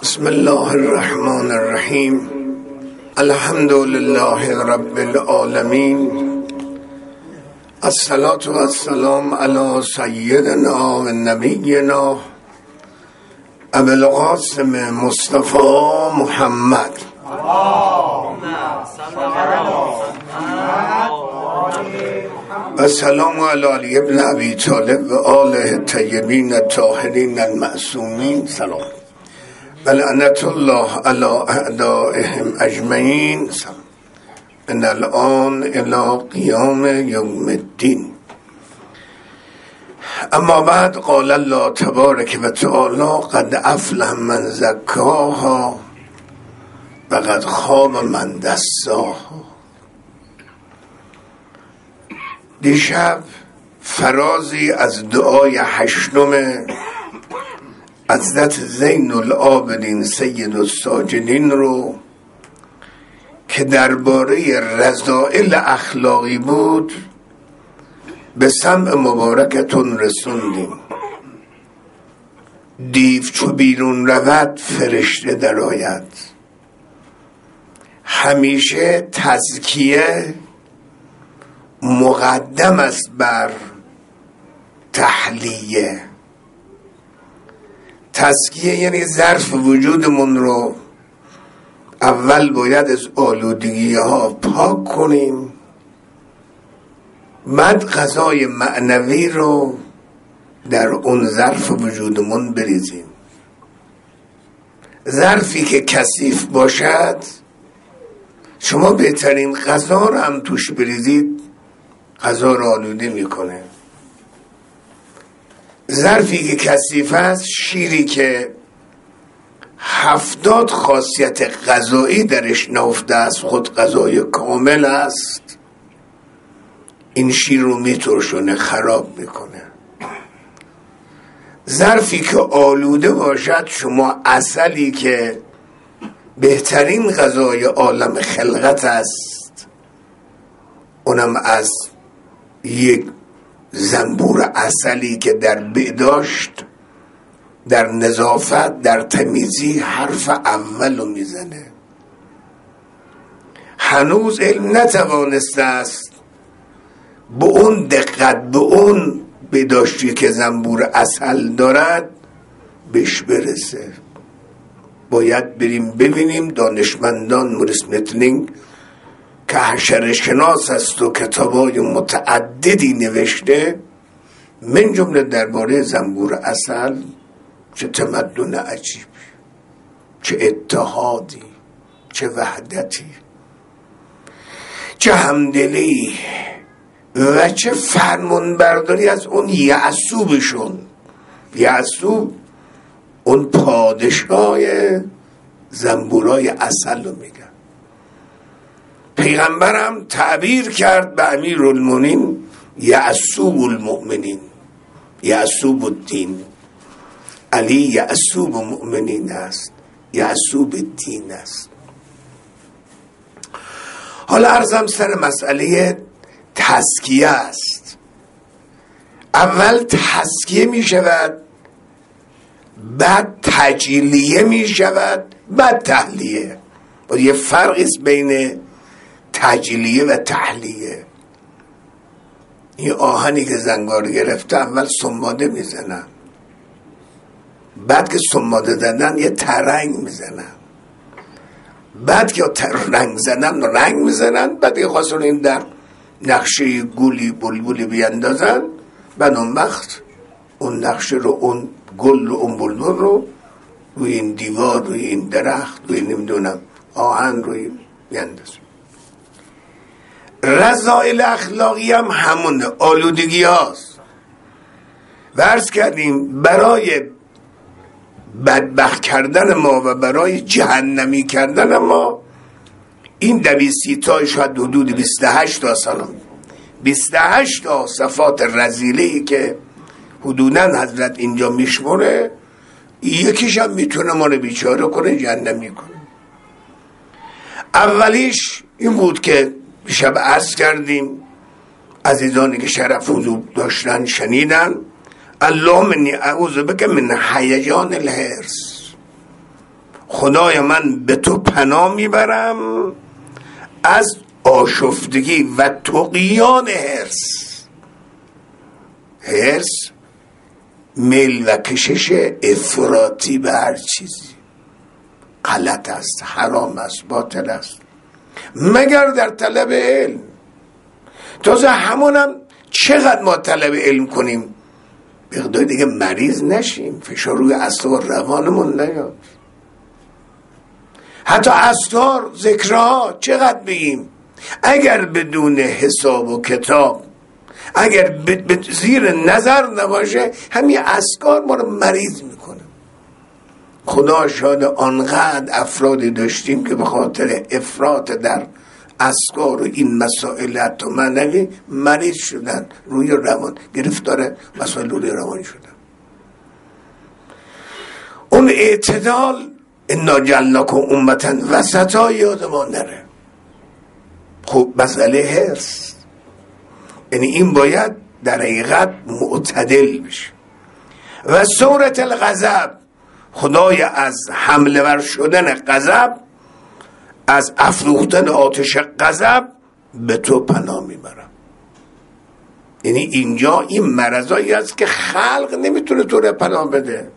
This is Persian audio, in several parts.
بسم الله الرحمن الرحیم. الحمد لله رب العالمین. الصلاة و السلام علی سیدنا و نبینا ابی القاسم مصطفی محمد. و سلام علی علی ابن ابی طالب و آله الطیبین الطاهرین المعصومین. سلام و لعنت الله علی اعدائهم اجمعین من الان الی قیام یوم الدین. اما بعد، قال الله تبارک و تعالی قد افلح من زکاها و قد خاب من دساها. دیشب فرازی از دعای هشتم حضرت زین العابدین سید الساجدین رو که درباره رذائل اخلاقی بود به سمع مبارکتون رسوندیم. دیو چو بیرون رود فرشته در آید. همیشه تزکیه مقدم است بر تحلیه. تزکیه یعنی ظرف وجودمون رو اول باید از آلودگی ها پاک کنیم، بعد غذای معنوی رو در اون ظرف وجودمون بریزیم. ظرفی که کثیف باشد شما بهترین غذا رو هم توش بریزید، غذا رو آلوده میکنه. ظرفی که کثیف است، شیری که 70 خاصیت غذایی درش نهفته است، خود غذای کامل است، این شیر رو میترشونه، خراب میکنه. ظرفی که آلوده باشد، شما عسلی که بهترین غذای عالم خلقت است، اونم از یک زنبور عسلی که در بهداشت، در نظافت، در تمیزی حرف اولو میزنه. هنوز علم نتوانسته است به اون دقت، به اون بهداشتی که زنبور عسل دارد بهش برسه. باید بریم ببینیم. دانشمندان موریس متلینگ که حشره شناس است و کتابای متعددی نوشته، من جمله درباره زنبور عسل، چه تمدن عجیبی، چه اتحادی، چه وحدتی، چه همدلی و چه فرمانبرداری از اون یعصوبشون. یعصوب اون پادشاه زنبورای عسل رو میگن. پیغمبرم تعبیر کرد به امیرالمومنین یعصوب المؤمنین، یعصوب الدین. علی یعصوب المؤمنین است، یعصوب الدین است. حالا عرضم سر مسئله تزکیه است. اول تزکیه می شود، بعد تجلیه می شود، بعد تحلیه. و یه فرقی است بین تجلیه و تحلیه. این آهنی که زنگار گرفته اول سنباده میزنن، بعد که سنباده زدن یه ترنگ میزنن، بعد که رنگ زدن رنگ میزنن، بعد که خواستن این در نقشه گلی بلبلی بیندازن، بعد اون وقت اون نقشه رو، اون گل رو، اون بلبل رو روی این دیوار، روی این درخت، روی نمیدونم آهن روی بیندازن. رذائل اخلاقی هم همونه، آلودگی هاست. و عرض کردیم برای بدبخت کردن ما و برای جهنمی کردن ما این 230 تا، شاید حدود 28 تا سلام، 28 تا صفات رذیله‌ای که حدوداً حضرت اینجا میشمونه، یکیش هم میتونه ما رو بیچاره کنه، جهنمی کنه. اولیش این بود که شب عرض کردیم، عزیزانی که شرف حضور داشتن شنیدن، اللهم انی اعوذ بک من هیجان الحرص خدای من به تو پناه میبرم از آشفتگی و طغیان حرص، میل و کشش افراطی به هر چیزی. غلط است، حرام است، باطل است، مگر در طلب علم. تازه همونم چقدر ما طلب علم کنیم بقدر دیگه مریض نشیم، فشار روی اعصاب و روانمون نیاد. حتی اذکار، ذکرها چقدر بگیم، اگر بدون حساب و کتاب، اگر زیر نظر نباشه، همین اذکار ما رو مریض میکنه. خدا شاید آنقدر افرادی داشتیم که به خاطر افراط در اذکار و این مسائل حتی معنوی مریض شدن، روی روان گرفتار مسائل روی روانی شدن. اون اعتدال، انا جعلناکم امة وسطا یادمان نره. خب مسئله حرص، یعنی این باید در حقیقت معتدل بشه. و سورة الغضب، خدای از حمله ور شدن غضب، از افروختن آتش غضب به تو پناه میبرم. یعنی اینجا این مرضایی است که خلق نمیتونه تو رو پناه بده،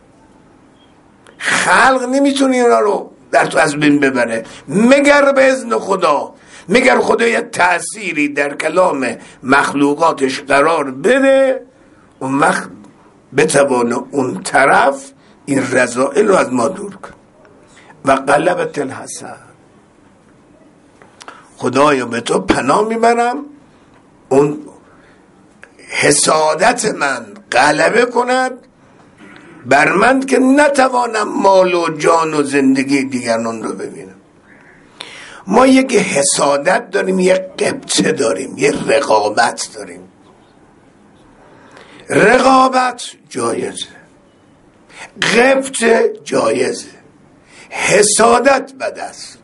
خلق نمیتونه اینا رو در تو از بین ببره مگر به اذن خدا، مگر خدا یه تأثیری در کلام مخلوقاتش قرار بده، اون وقت بتوانه اون طرف این رذائل رو از ما دور کن. و غلبت الحسد، خدایا به تو پناه میبرم اون حسادت من غلبه کند بر من که نتوانم مال و جان و زندگی دیگران رو ببینم. ما یک حسادت داریم، یک غبطه داریم، یک رقابت داریم. رقابت جایزه، غبطه جایزه، حسادت بد است.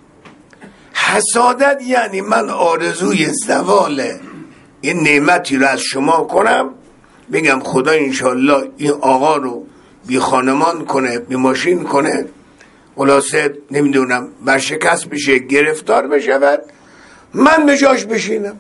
حسادت یعنی من آرزوی زوال این نعمتی رو از شما کنم، بگم خدا انشالله این آقا رو بی خانمان کنه، بی ماشین کنه، خلاصه نمیدونم برشکست بشه، گرفتار بشه، من به جاش بشینم.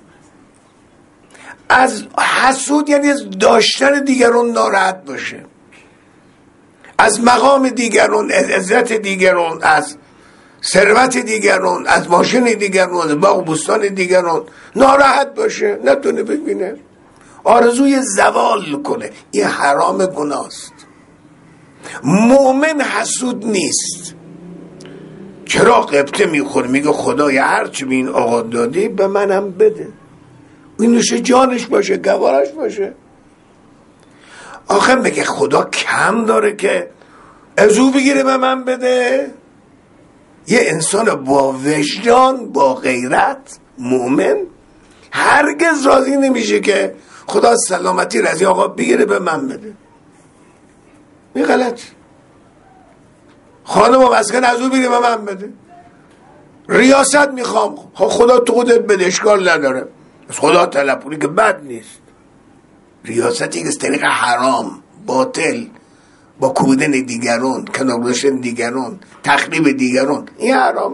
از حسود یعنی از داشتن دیگران ناراحت باشه، از مقام دیگران، از عزت دیگران، از ثروت دیگران، از ماشین دیگران، از باغ بستان دیگران ناراحت باشه، نتونه ببینه، آرزوی زوال کنه. این حرام، گناست. مؤمن حسود نیست. چرا غبطه میخوره؟ میگه خدای هرچی به این آقا دادی به منم بده، این نوش جانش باشه، گوارش باشه. آخه میگه خدا کم داره که ازو بگیره به من بده؟ یه انسان با وجدان، با غیرت، مؤمن هرگز راضی نمیشه که خدا سلامتی رضی آقا بگیره به من بده. این غلط. خانم و مسکن ازو بگیره به من بده. ریاست میخوام، خدا تو خودت بده، اشکال نداره، از خدا طلب کنی که بد نیست. ریاستی که از طریق حرام، باطل، با کودن دیگران، کنار گذاشتن دیگران، تخریب دیگران، این حرام.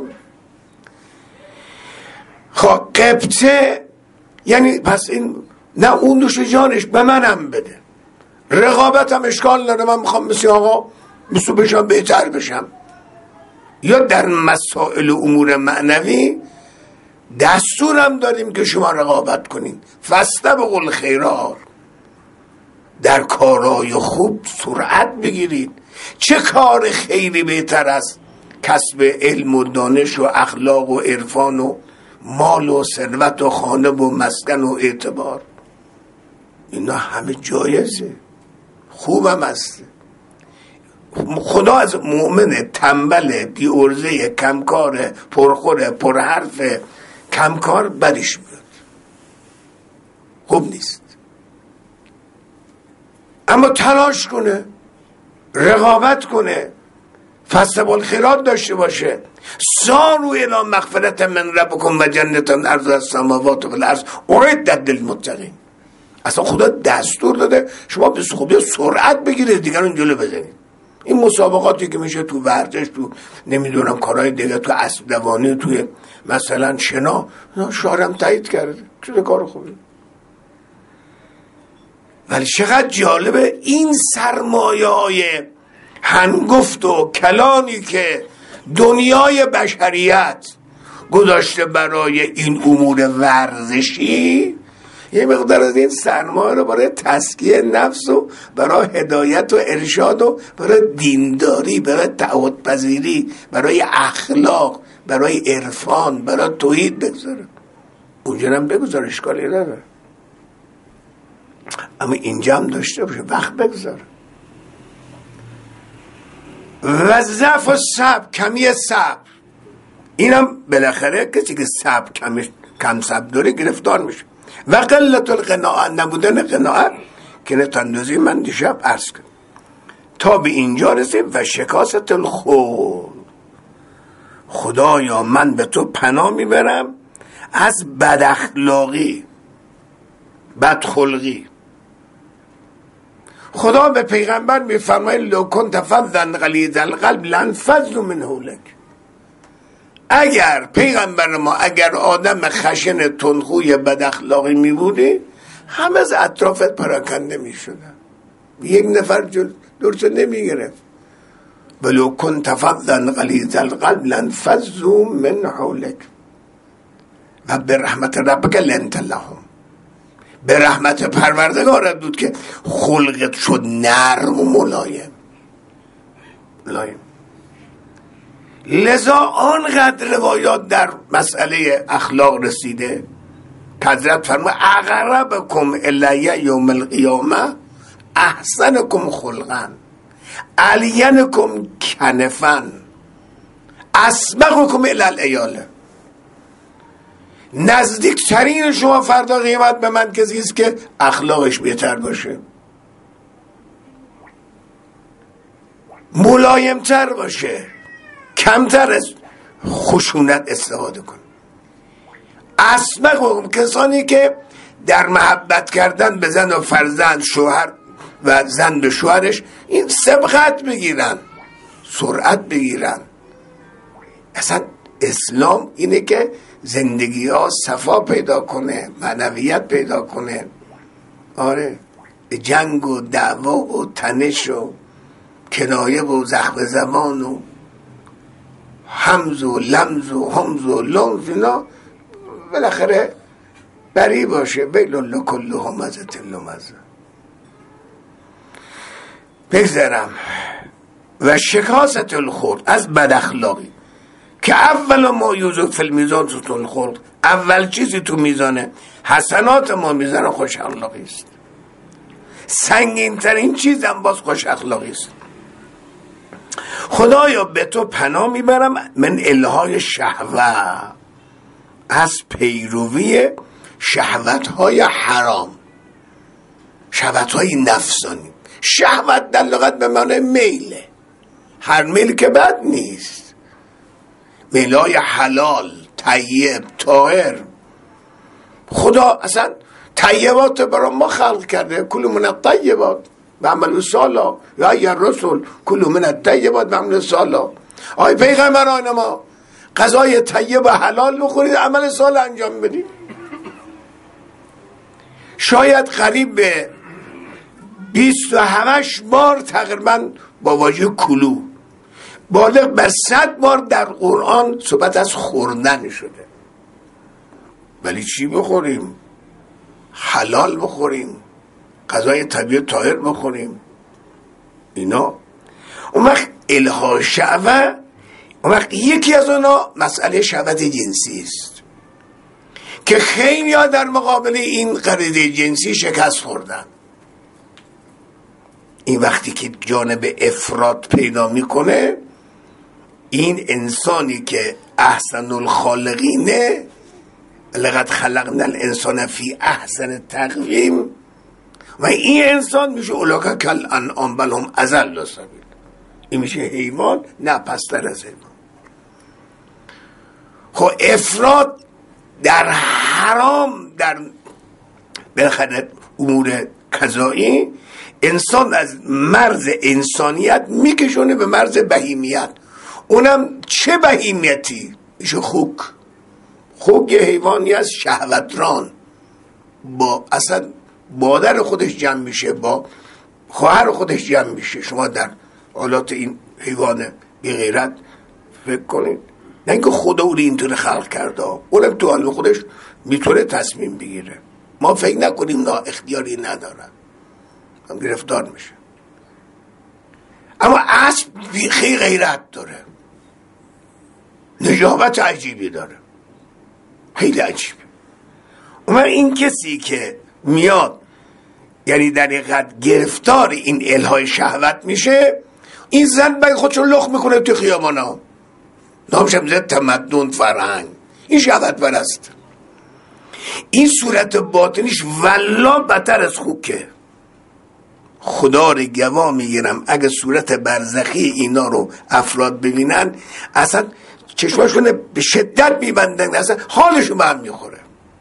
خب غبطه یعنی پس این نه اون دوش جانش به منم بده. رقابتم اشکال نداره، من میخوام مثل آقا مثل بشم، بهتر بشم. یا در مسائل امور معنوی دستورم داریم که شما رقابت کنین، فاستبقوا الخیرات، در کارهای خوب سرعت بگیرید. چه کار خیری بهتر از کسب علم و دانش و اخلاق و عرفان و مال و ثروت و خانه و مسکن و اعتبار؟ اینا همه جایزه، خوبم است. خدا از مؤمن تنبل، بی ارزه، کمکار، پرخور، پرحرف، کمکار بدش میاد، خوب نیست. اما تلاش کنه، رقابت کنه، فاستبقوا الخیرات داشته باشه. ساروا الی مغفرة من ربکم و جنة عرضها السماوات والارض اعدت للمتقین. اصلا خدا دستور داده شما به خوبی سرعت بگیرید، دیگران جلو بزنید. این مسابقاتی که میشه تو ورزش، تو نمیدونم کارهای دیگه، تو اسب دوانی، توی مثلا شنا، شوهرم تایید کرده چه کار خوبی. ولی چقدر جالبه این سرمایه‌های هنگفت و کلانی که دنیای بشریت گذاشته برای این امور ورزشی، یه مقدار از این سرمایه رو برای تزکیه نفس و برای هدایت و ارشاد و برای دینداری، برای تعهدپذیری، برای اخلاق، برای عرفان، برای توحید بگذاره. اونجا هم بگذاره، اشکالی نداره، اما اینجا هم داشته باشه، وقت بگذاره. و ضعف و صبر، کمی صبر، اینم بالاخره کسی که صبر کم صبر داره گرفتار میشه. و قلت القناعت، نبودن قناعت که نتاندازی من دیشب عرض کنم. تا به اینجا رسیم. و شکاست الخلق، خدایا من به تو پناه میبرم از بد اخلاقی، بدخلقی. خدا به پیغمبر میفرماید لو کنت فظا غلیظ القلب لانفضوا من حولک. اگر پیغمبر ما اگر آدم خشن تندخوی بد اخلاقی میبودی، همه از اطرافت پراکنده میشدن، یک نفر درست نمیگرفت. ولو کنت فظا غلیظ القلب لانفضوا من حولک و به رحمت ربک لنت لهم. به رحمت پروردگارت بود که خلقت شد نرم و ملایم. لذا آنقدر روایات در مسئله اخلاق رسیده که حضرت فرمود اقربکم الی یوم القیامه احسنکم خلقا الینکم کنفا اسبقکم الی العیاله. نزدیکترین شما فردا قیامت به من کسی است که اخلاقش بهتر باشه، ملایمتر باشه، کمتر از خشونت استفاده کن. اسبق، کسانی که در محبت کردن به زن و فرزند، شوهر و زن به شوهرش این سبقت بگیرن، سرعت بگیرن. اصلا اسلام اینه که زندگی ها صفا پیدا کنه، معنویت پیدا کنه. آره، جنگ و دعوا و تنش و کنایه و زخم زبان و همز و لمز و همز و لمز، اینا بالاخره بری باشه. ویل لکل همزة لمزة. بگذارم. و شکاست الخلق، از بد اخلاقی که اول ما یوزو فی المیزان ستون خلق، اول چیزی تو میزانه حسنات ما میزان خوش اخلاقی است. سنگین ترین چیزم باز خوش اخلاقی است. خدایا به تو پناه میبرم من الهای شهوه، از پیروی شهوت های حرام، شهوت های نفسانی. شهوت در لغت به معنی میله، هر میل که بد نیست، میلای حلال، طیب، طاهر. خدا اصلا طیبات برای ما خلق کرده، کلوا من الطیبات و عملوا صالحا یا ای الرسل کلوا من الطیبات و عملوا صالحا. آی پیغمبران ما، غذای طیب و حلال بخورید، عمل صالح انجام بدید. شاید قریب به 28 بار تقریبا با واژه کلو، بالغ بر 100 بار در قرآن صحبت از خوردن شده. ولی چی بخوریم؟ حلال بخوریم، غذای طبیعی طاهر بخوریم. اینا اون وقت الها شهوه، اون وقت یکی از اونا مسئله شهوت جنسی است که خیلی ها در مقابل این غریزه جنسی شکست خوردن. این وقتی که جانب افراط پیدا میکنه، این انسانی که احسن الخالقینه، لقد خلقنا الانسان فی احسن تقویم، و این انسان میشه اولاکا کل انعام بل هم اضل سبیل، این میشه حیوان، نه پستر از حیوان. خب افراط در حرام، در بالاخره امور قضایی، انسان از مرز انسانیت میکشونه به مرز بهیمیت. اونم چه بهیمیتی؟ میشه خوک. خوک یه حیوانی از شهوتران، با اصلا مادر خودش جمع میشه، با خواهر خودش جمع میشه. شما در حالات این حیوان بی غیرت فکر کنید، نه اینکه خدا او رو اینطور خلق کرده، اونم تو حال خودش میتونه تصمیم بگیره. ما فکر نکنیم نه اختیاری ندارن، هم گرفتار میشه. اما اسب خیلی غیرت داره، نجابت عجیبی داره، خیلی عجیبه. اما این کسی که میاد یعنی در حقیقت گرفتار این الهای شهوت میشه، این زن باید خودشو لخ میکنه تو خیابانا، نامشم زد تمدن فرهنگ. این شهوت پرست. این صورت باطنیش والله بدتر از خوکه. خدا رو گواه میگیرم اگه صورت برزخی اینا رو افراد ببینن اصلا چشماشونه به شدت میبندن، اصلا حالشون به هم میخوره.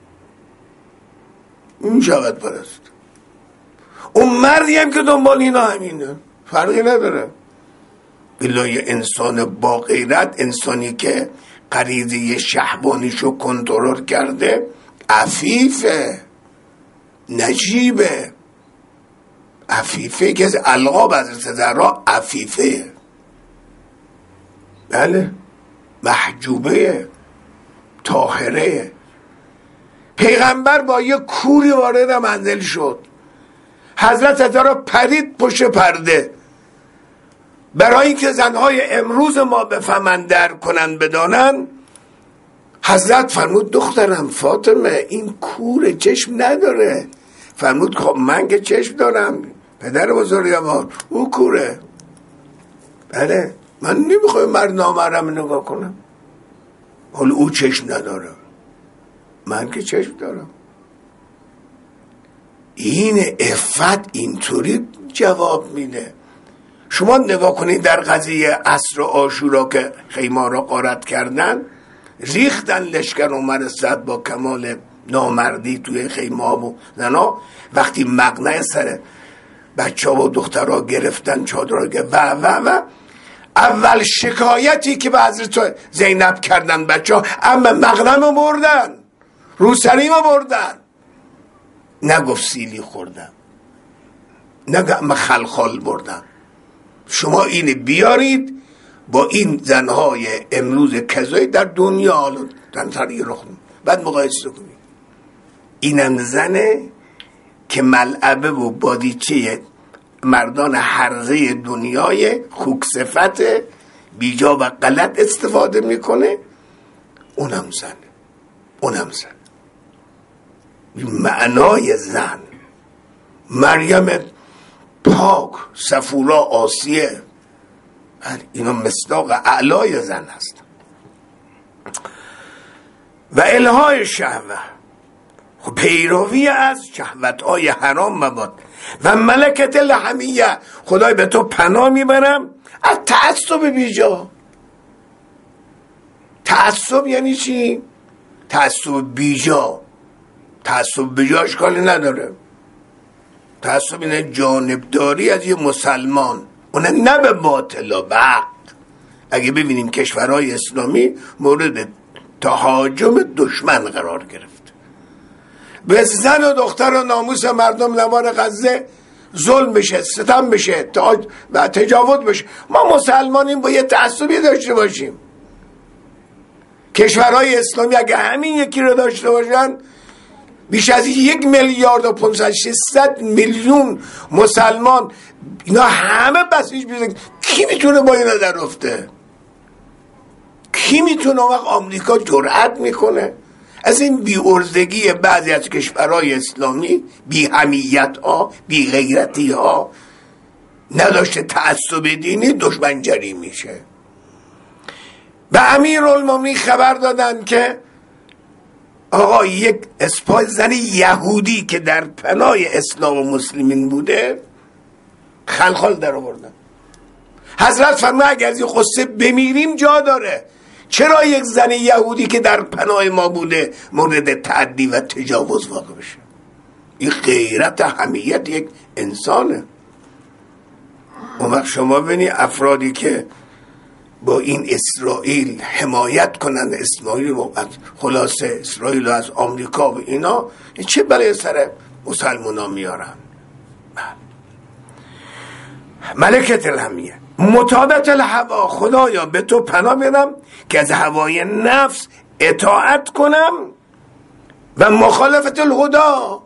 این شهوت پرست. اون مردی هم که دنبال اینا همینه، فرقی نداره. بلای انسان با غیرت، انسانی که غریزه شهوانیشو کنترل کرده، عفیفه، نجیبه. عفیفه که از القاب حضرت زهرا عفیفه، بله، محجوبه، طاهره. پیغمبر با یه کوری وارد منزل شد، حضرت زهرا پرید پشت پرده. برای اینکه زنهای امروز ما بفهمن، درک کنن، بدانن، حضرت فرمود دخترم فاطمه این کور چشم نداره. فرمود خب من که چشم دارم پدر بزرگوار، او کوره. بله، من نمیخوام مرد نامحرم نگاه کنم، حالا او چشم نداره، من که چشم دارم. این عفت اینطوری جواب میده. شما نگاه کنید در قضیه عصر عاشورا که خیمه را غارت کردن، ریختن لشکر عمر صد با کمال نامردی توی خیمه و زنا. وقتی مقنعه سر بچه ها و دخترها گرفتن، چادرها و اول شکایتی که به حضرت زینب کردن بچه ها، اما مقنعه بردن، روسریم بردن، نگفت سیلی خوردن، نگفت خلخال بردن. شما این بیارید با این زنهای امروز کذایی در دنیا حالا تنطری رخ بعد مقایسه کنید. اینم زنه که ملعبه و بادیچه مردان حرزه دنیای خوک صفت بیجا و غلط استفاده میکنه. اونم زن. معنای زن، مریم پاک، صفورا، آسیه، اینا مصداق اعلای زن هست. و الهای شهوه، خب پیروی از شهوت‌های حرام مباد. و ملکت الحمیه، خدای به تو پناه میبرم از تعصب بیجا. تعصب یعنی چی؟ تعصب بیجا. تعصب بیجا اشکالی نداره. تعصب اینه جانبداری از یه مسلمان، اونه نه به باطل و حق. اگه ببینیم کشورهای اسلامی مورد تهاجم دشمن قرار گرفت، به زن و دختر و ناموس مردم نوار غزه ظلم بشه، ستم بشه و تجاوز بشه، ما مسلمانیم با یه تعصبی داشته باشیم. کشورهای اسلامی اگه همین یکی رو داشته باشن، بیش از 1,500,000,600,000 مسلمان، اینا همه بسیج بیزن. کی میتونه با اینا در افته؟ کی میتونه؟ وقت آمریکا جرأت میکنه از این بی‌عرضگی بعضی از کشورهای اسلامی، بی حمیت ها، بی غیرتی ها، نداشته تعصب دینی، دشمنجری میشه. به امیرالمومنین خبر دادن که آقا یک اسپای زن یهودی که در پناه اسلام و مسلمین بوده خلخال در آوردن. حضرت فرمود اگر از این قصه بمیریم جا داره. چرا یک زن یهودی که در پناه ما بوده مورد تعدی و تجاوز واقع بشه؟ این غیرت حمیت یک انسانه. اون وقت شما ببینی افرادی که با این اسرائیل حمایت کنن، اسرائیل خلاصه اسرائیل از آمریکا و اینا، چه بلای سر مسلمان ها میارن. ملکت الهمیه مطابقت الهوا، خدایا به تو پناه میبرم که از هوای نفس اطاعت کنم و مخالفت الهدا،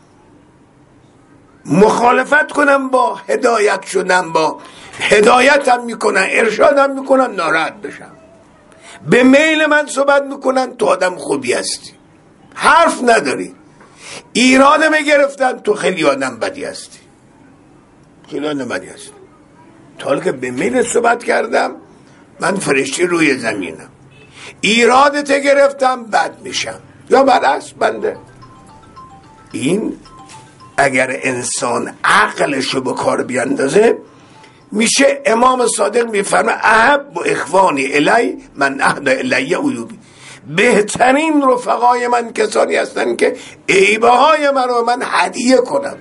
مخالفت کنم با هدایت شدن، با هدایتم میکنن ارشادم میکنن ناراحت بشم، به میل من صحبت میکنن تو آدم خوبی هستی، حرف نداری، ایرادم گرفتن تو خیلی آدم بدی هستی، خیلی آدم بدی هستی. تا حالا که به میل صحبت کردم من فرشته روی زمینم، ایرادت گرفتم بد میشم، یا برعکس بنده. این اگر انسان عقلشو به کار بیاندازه میشه امام صادق میفرمه احب و اخوانی الی من اهدا الی عیوبی، بهترین رفقای من کسانی هستن که عیبه های من رو من هدیه کنم.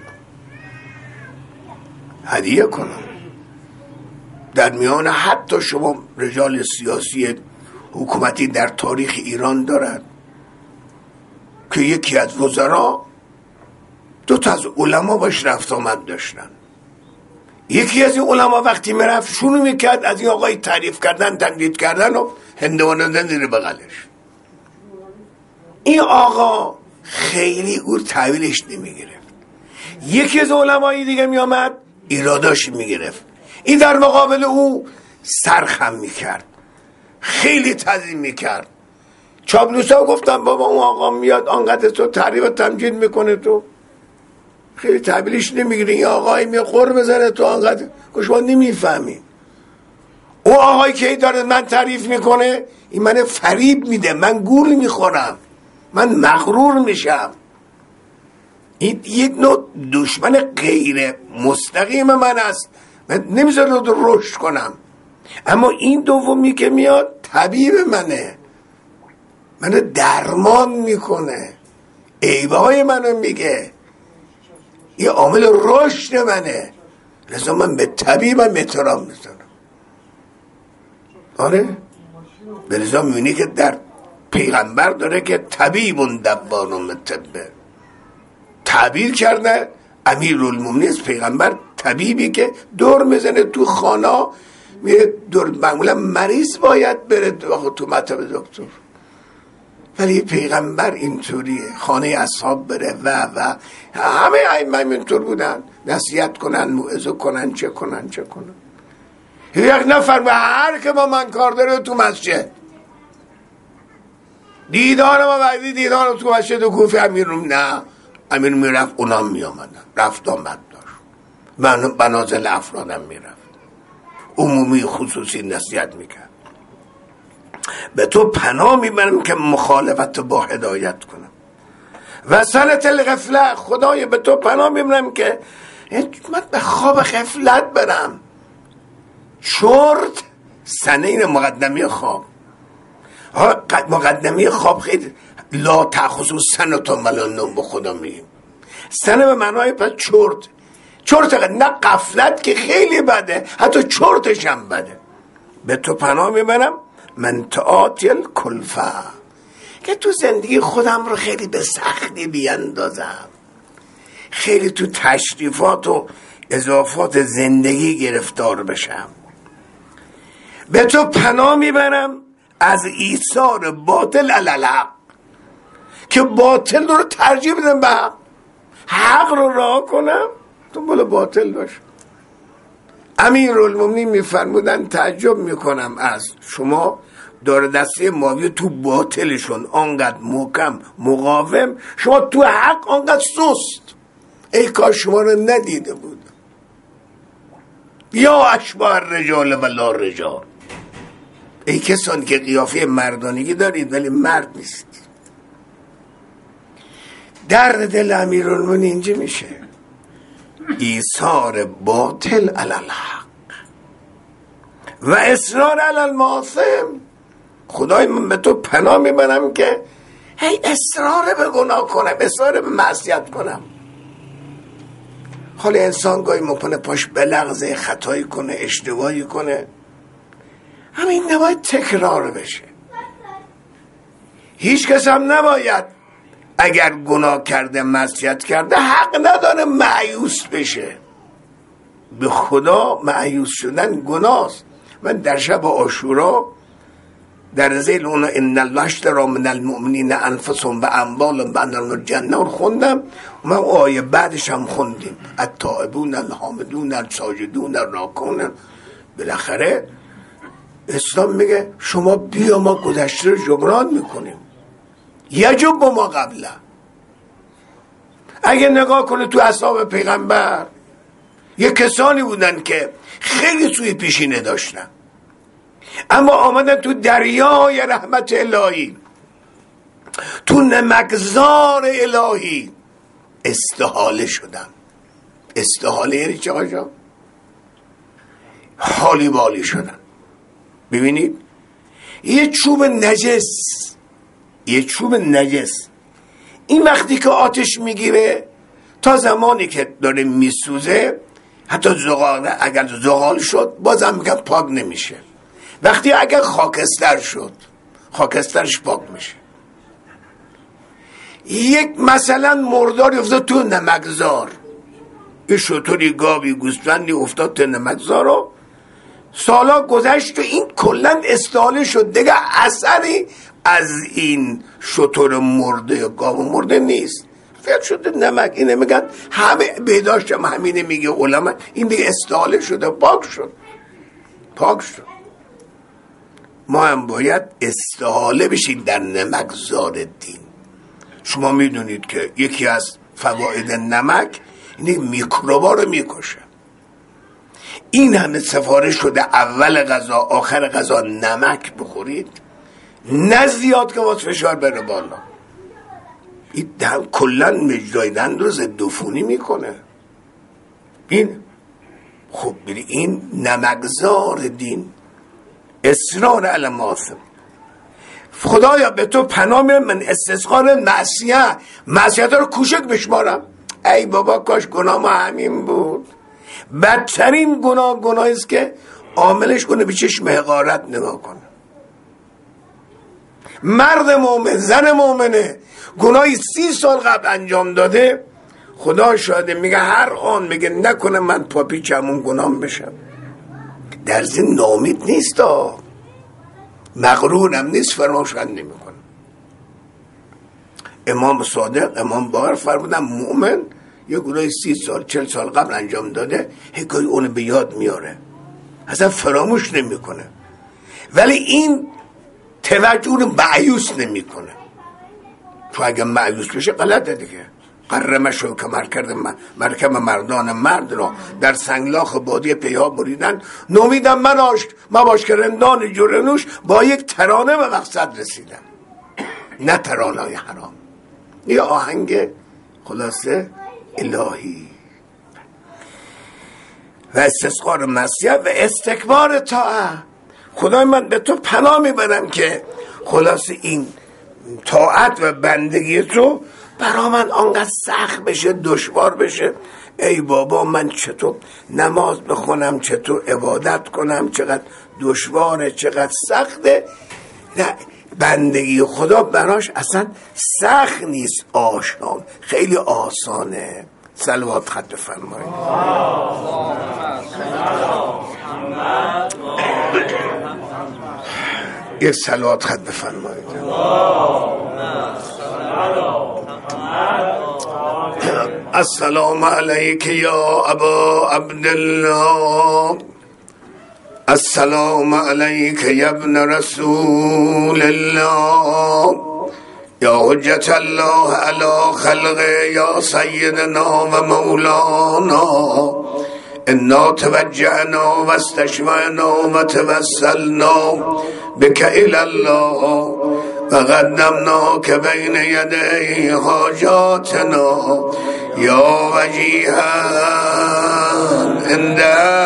در میان حتی شما رجال سیاسی حکومتی در تاریخ ایران دارد که یکی از وزرا دو تا از علما باش رفت آمد داشتن، یکی از این علما وقتی میرفت شروع میکرد از این آقای تعریف کردن، تمجید کردن و هندوانه زن زیر بغلش. این آقا خیلی او تحویلش نمیگرفت، یکی از علمای دیگه میامد ایراداش میگرفت، این در مقابل او سرخم میکرد، خیلی تعظیم میکرد. چاپلوسا گفتن بابا اون آقا میاد آنقدر تو تعریف و تمجید میکنه تو خیلی تحویلش نمیگیری، این آقای میاد خور بزنه تو آنقدر شما نمیفهمی. اون آقایی که داره من تعریف میکنه این من فریب میده، من گول میخورم، من مغرور میشم. این یک نوع دشمن غیر مستقیم من است، من نمیذاره رشد کنم. اما این دومی که میاد طبیب منو درمان میکنه، عیبه های منو میگه، یه عامل رشد منه، لذا من به طبیبم احترام میذارم. آره به لذا میبینی که در پیغمبر داره که طبیبون دوانم طبه، تعبیر کرده امیرالمومنین پیغمبر طبیبی که دور میزنه تو خانه، میره دور، معمولا مریض باید بره تو مطب دکتر، ولی پیغمبر اینطوریه، خانه اصحاب بره و همه ائمه اینطور بودن، نصیحت کنن، موعظه کنن، چه کنن. یک نفر به هر که با من کار داره تو مسجد دیدارم تو مسجد کوفه امیر میرفت، اونام میامدن، رفت آمد داشت، من بنازل افرادم میرفت، عمومی خصوصی نصیحت میکرد. به تو پناه میبرم که مخالفت با هدایت کنم. وسنت الغفله، خدای به تو پناه میبرم که من به خواب غفلت برم. چرت سنین مقدمی خواب، مقدمی خواب خیلی لا تأخذوا سنة ولا نوم به خدا میگیم. سنه به معنای پس چرت نه غفلت که خیلی بده، حتی چرتش هم بده. به تو پناه میبرم من تعاطی الکلفه، که تو زندگی خودم رو خیلی به سختی بیاندازم، خیلی تو تشریفات و اضافات زندگی گرفتار بشم. به تو پناه میبرم از ایثار باطل علی الحق، که باطل رو ترجیح بدم به حق رو رها کنم، تو بلا باطل باش. امیرالمومنین میفرمودن تعجب میکنم از شما، داره دسته ماوی تو باطلشون آنقدر محکم مقاوم، شما تو حق آنقدر سست. ای کاش شما رو ندیده بود. یا اشباه الرجال ولا رجال، ای کسانی که قیافه مردانگی دارید ولی مرد نیست. درد دل امیرالمومنین اینجا میشه، ایثار باطل علی الحق و اصرار علی المعاصم. خدای من به تو پناه میبرم که هی اصرار به گناه کنم، اصرار به معصیت کنم. حالا انسان گاهی ممکنه پاش بلغزه، خطایی کنه، اشتباهی کنه، همین نباید تکرار بشه. هیچ کس هم نباید اگر گناه کرده، معصیت کرده، حق نداره مایوس بشه. به خدا مایوس شدن گناهست. من در شب عاشورا در ذیل اون ان الله اشتری من المؤمنین انفسهم و اموالهم بأن لهم الجنه خوندم، من آیه بعدش هم خوندیم التائبون الحامدون الساجدون الراکعون. بالاخره اسلام میگه شما بیا ما گذشته رو جبران میکنیم، یجب ما قبله. اگه نگاه کنه تو اصحاب پیغمبر یه کسانی بودن که خیلی سوی پیشینه داشتن، اما آمدن تو دریای رحمت الهی، تو نمکزار الهی استحاله شدن. استحاله یعنی چه آجا؟ حالی بالی شدن. ببینید یه چوب نجس این وقتی که آتش میگیره تا زمانی که داره میسوزه، حتی زغال اگر زغال شد بازم میگن پاک نمیشه. وقتی اگر خاکستر شد خاکسترش پاک میشه. یک مثلا مرداری افتاد تو نمکزار، یه شطوری گاوی گوسفندی افتاد تو نمکزار رو سالا گذشت و این کلن استحاله شد، دیگه اثری از این شطور مرده یا گاو مرده نیست، فکر شده نمک. اینه میگن همه بهداشت هم همینه میگه علما، این دیگه استحاله شده، پاک شد. ما هم باید استحاله بشیم در نمکزار دین. شما میدونید که یکی از فواید نمک اینه میکروبا رو میکشه. این همه سفارش شده اول غذا آخر غذا نمک بخورید، نه زیاد که واسه فشار بره بالا. این کلن مجرای دند رو ضد عفونی میکنه. این خب بری این نمکزار دین، اصرار علی المعاصی. خدایا به تو پناه میبرم من استسقار معصیت رو کوچک بشمارم. ای بابا کاش گناه ما همین بود. بدترین گناهی است که عاملش کنه به چشم حقارت نگاه کنه. مرد مومن، زن مومنه گناهی 30 سال قبل انجام داده، خدا شاهده میگه هر آن میگه نکنه من پاپیچمون گناهم بشم. در زین ناامید نیست، مغرورم نیست، فراموشم نمیکنه. امام صادق، امام باقر فرمودن مؤمن یه گناهی 30 سال 40 سال قبل انجام داده حکایت اونو به یاد میاره، اصلا فراموش نمیکنه، ولی این توجه رو مایوس نمیکنه. تو اگه مایوس بشه غلطه دیگه. قرمه شو که مرکب مردان مرد را در سنگلاخ بادی پیها بریدن، نومیدم مباش که رندان جرنوش با یک ترانه به مقصد رسیدن، نه ترانه های حرام. یه آهنگ خلاصه الهی و استسقار معصیت و استکبار طاعت. خدای من به تو پناه میبرم که خلاصه این طاعت و بندگی تو برا من آنقدر سخت بشه، دشوار بشه. ای بابا من چطور نماز بخونم، چطور عبادت کنم، چقدر دشواره، چقدر سخته. نه، بندگی خدا براش اصلا سخت نیست، آشان، خیلی آسانه. صلوات خط فرمایید. یک صلوات خط بفرمایید. السلام علیک یا ابا عبدالله، السلام علیک یا ابن رسول الله، یا حجت الله علی خلقه، یا سیدنا و مولانا، انا توجهنا و استشفعنا و توسلنا بک الی الله و قدمناک بین یدی حاجاتنا یا وجیها عند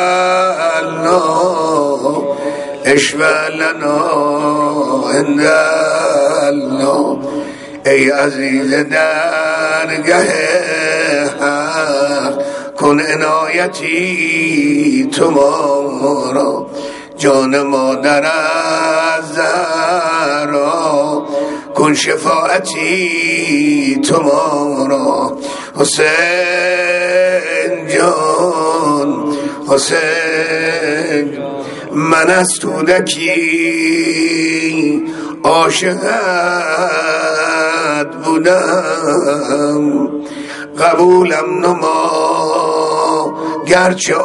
الله، اشفع لنا عند الله. ای عزیز درگه حق کن عنایتی تو ما را، جان مادر از زهرا کن شفاعتی تو ما را. حسین جان حسین، من از کودکی عاشقت بودم، قبولم نما گرچه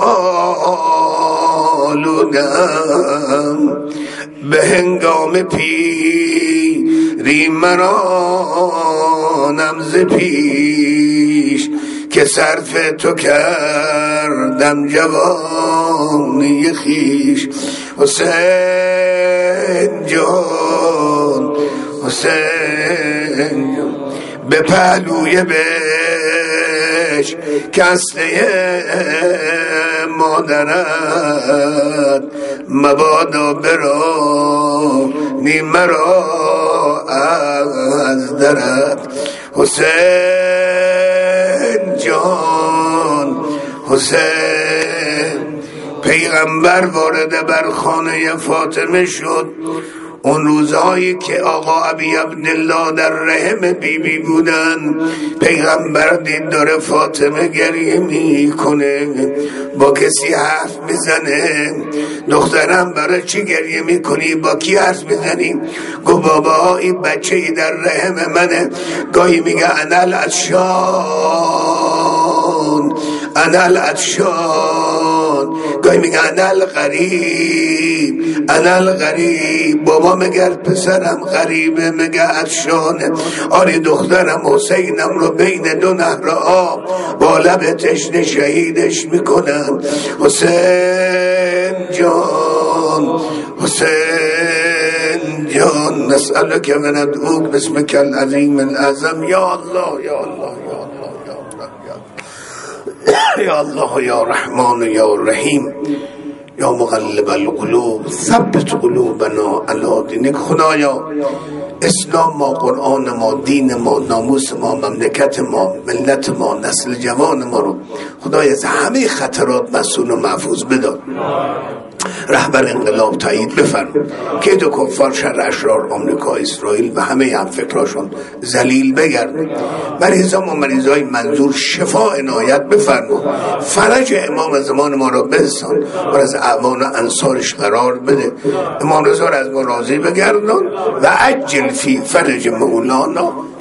آلودم، به هنگام پیری مرانم ز پیش، که صرف تو کردم جوانی خیش. حسین جان حسین جان، به پهلوی بش کسته مادرت، مبادا برانی مرا از درت. حسین جان حسین، پیغمبر وارد بر خانه فاطمه شد اون روزهایی که آقا ابی عبدالله در رحم بیبی بودن. پیغمبر دید داره فاطمه گریه میکنه، با کسی حرف میزنه. دخترم برای چی گریه میکنی؟ با کی حرف میزنی؟ گو بابا این بچه ای در رحم منه، گاهی میگه انا العطشان انا العطشان، گاهی میگه انا الغریب انا الغریب. بابا مگر پسرم غریبه؟ مگه عطشانه؟ آره دخترم حسینم رو بین دو نهر آب با لب تشنه شهیدش میکنم. حسین جان حسین جان، نسألک و ندعوک باسمک العظیم الاعظم. یا الله یا الله یا الله یا الله یا رحمان یا رحیم یا مقلب القلوب ثبت قلوبنا علی دینک. خدایا اسلام ما، قرآن ما، دین ما، ناموس ما، مملکت ما، ملت ما، نسل جوان ما رو خدای از همه خطرات مسئول و محفوظ بدار. رهبر انقلاب تایید بفرما، که دو کفار شر اشرار آمریکا، اسرائیل و همه هم فکراشون ذلیل بگردن. مریضام و مریضای منظور شفا عنایت بفرما، فرج امام زمان ما را برسان و از اعوان و انصارش قرار بده. امام رضا را از ما راضی بگردان و عجل فی فرج مولانا